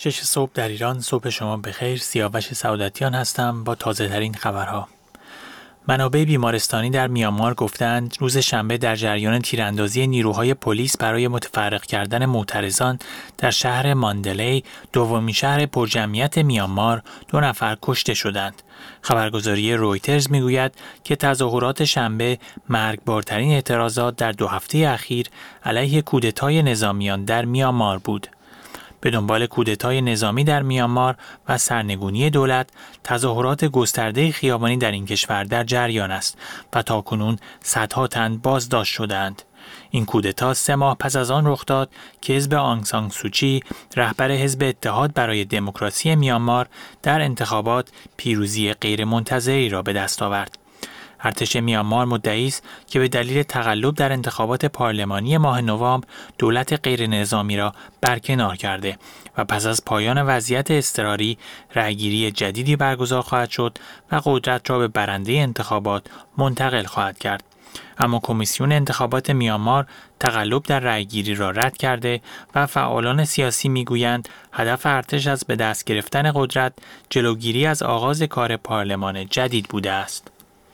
6 صبح در ایران، صبح شما بخیر. سیاوش سعادتیان هستم با تازه ترین خبرها. منابع بیمارستانی در میانمار گفتند روز شنبه در جریان تیراندازی نیروهای پلیس برای متفرق کردن معترضان در شهر ماندلی، دومین شهر پرجمعیت میانمار، 2 نفر کشته شدند. خبرگزاری رویترز میگوید که تظاهرات شنبه مرگبارترین اعتراضات در 2 هفته اخیر علیه کودتای نظامیان در میانمار بود. به دنبال کودتای نظامی در میانمار و سرنگونی دولت، تظاهرات گسترده خیابانی در این کشور در جریان است و تاکنون صدها تن بازداشت شدند. این کودتا 3 ماه پس از آن رخ داد که حزب آنگ سان سوچی، رهبر حزب اتحاد برای دموکراسی میانمار، در انتخابات پیروزی غیرمنتظری را به دست آورد. ارتش میانمار مدعی است که به دلیل تقلب در انتخابات پارلمانی ماه نوامبر دولت غیر نظامی را برکنار کرده و پس از پایان وضعیت اضطراری رأیگیری جدیدی برگزار خواهد شد و قدرت را به برنده انتخابات منتقل خواهد کرد. اما کمیسیون انتخابات میانمار تقلب در رأیگیری را رد کرده و فعالان سیاسی میگویند هدف ارتش از به دست گرفتن قدرت جلوگیری از آغاز کار پارلمان جدید بوده است.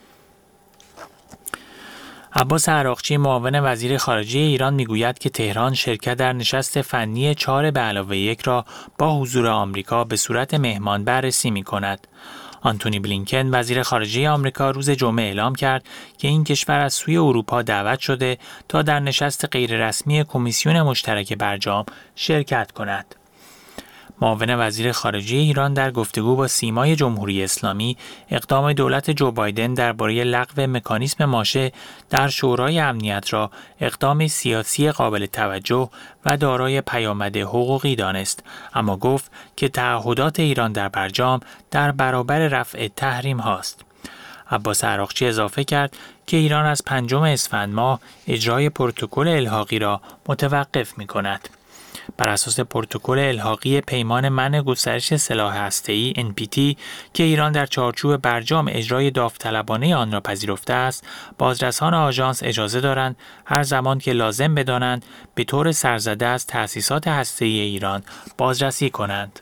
عباس عراقچی، معاون وزیر خارجه ایران، میگوید که تهران شرکت در نشست فنی 4+1 را با حضور آمریکا به صورت مهمان بررسی می‌کند. آنتونی بلینکن، وزیر خارجه آمریکا، روز جمعه اعلام کرد که این کشور از سوی اروپا دعوت شده تا در نشست غیررسمی کمیسیون مشترک برجام شرکت کند. معاون وزیر خارجه ایران در گفتگو با سیمای جمهوری اسلامی اقدام دولت جو بایدن درباره لغو مکانیسم ماشه در شورای امنیت را اقدام سیاسی قابل توجه و دارای پیامد حقوقی دانست، اما گفت که تعهدات ایران در برجام در برابر رفع تحریم هاست. عباس عراقچی اضافه کرد که ایران از 5 اسفند ماه اجرای پروتکل الحاقی را متوقف می‌کند. بر اساس پروتکل الحاقی پیمان منع گسترش سلاح هسته‌ای NPT که ایران در چارچوب برجام اجرای داوطلبانه آن را پذیرفته است، بازرسان آژانس اجازه دارند هر زمان که لازم بدانند به طور سرزده از تأسیسات هسته‌ای ایران بازرسی کنند.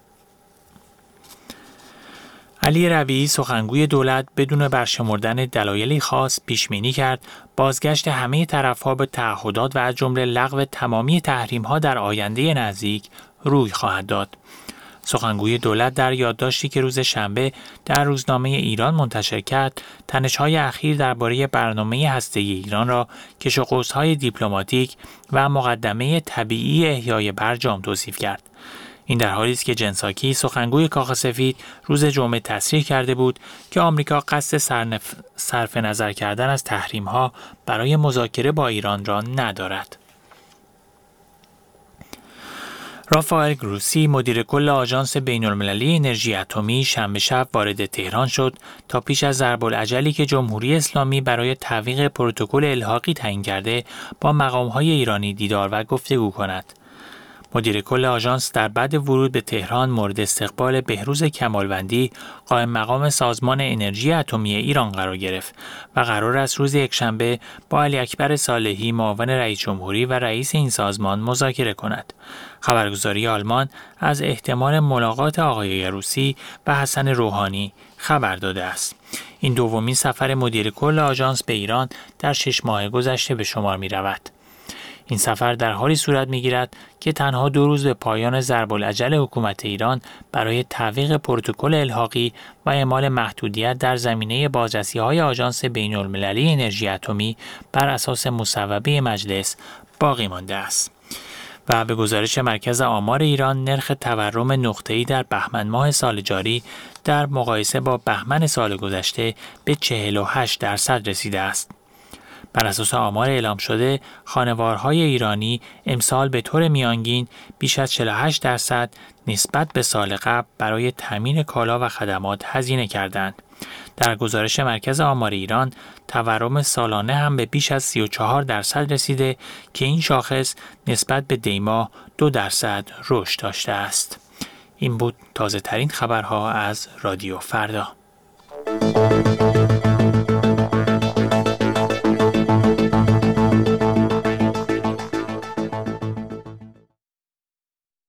علی ربیعی، سخنگوی دولت، بدون برشمردن دلایلی خاص پیش‌بینی کرد بازگشت همه طرف‌ها به تعهدات و از جمله لغو تمامی تحریم‌ها در آینده نزدیک روی خواهد داد. سخنگوی دولت در یادداشتی که روز شنبه در روزنامه ایران منتشر کرد، تنش‌های اخیر درباره برنامه هسته‌ای ایران را کش و قوس‌های دیپلماتیک و مقدمه طبیعی احیای برجام توصیف کرد. این در حالی است که جن ساکی، سخنگوی کاخ سفید، روز جمعه تصریح کرده بود که آمریکا قصد صرف نظر کردن از تحریم‌ها برای مذاکره با ایران را ندارد. رافائل گروسی، مدیر کل آژانس بین‌المللی انرژی اتمی، شنبه شب وارد تهران شد تا پیش از ضرب‌الاجلی که جمهوری اسلامی برای تعویق پروتکل الحاقی تعیین کرده با مقام‌های ایرانی دیدار و گفتگو کند. مدیر کل آژانس در بعد ورود به تهران مورد استقبال بهروز کمالوندی، قائم مقام سازمان انرژی اتمی ایران قرار گرفت و قرار است روز یکشنبه با علی اکبر صالحی، معاون رئیس جمهوری و رئیس این سازمان مذاکره کند. خبرگزاری آلمان از احتمال ملاقات آقای گروسی و حسن روحانی خبر داده است. این دومین سفر مدیر کل آژانس به ایران در 6 ماه گذشته به شمار می رود. این سفر در حالی صورت می‌گیرد که تنها 2 روز به پایان ضرب‌الاجل حکومت ایران برای تعویق پروتکل الحاقی و اعمال محدودیت در زمینه بازرسی‌های آژانس بین‌المللی انرژی اتمی بر اساس مصوبه مجلس باقی مانده است. و به گزارش مرکز آمار ایران، نرخ تورم نقطه‌ای در بهمن ماه سال جاری در مقایسه با بهمن سال گذشته به 48% رسیده است. بر اساس آمار اعلام شده، خانوارهای ایرانی امسال به طور میانگین بیش از 48% نسبت به سال قبل برای تامین کالا و خدمات هزینه کردند. در گزارش مرکز آمار ایران، تورم سالانه هم به بیش از 34% رسیده که این شاخص نسبت به دی‌ماه 2% رشد داشته است. این بود تازه ترین خبرها از رادیو فردا.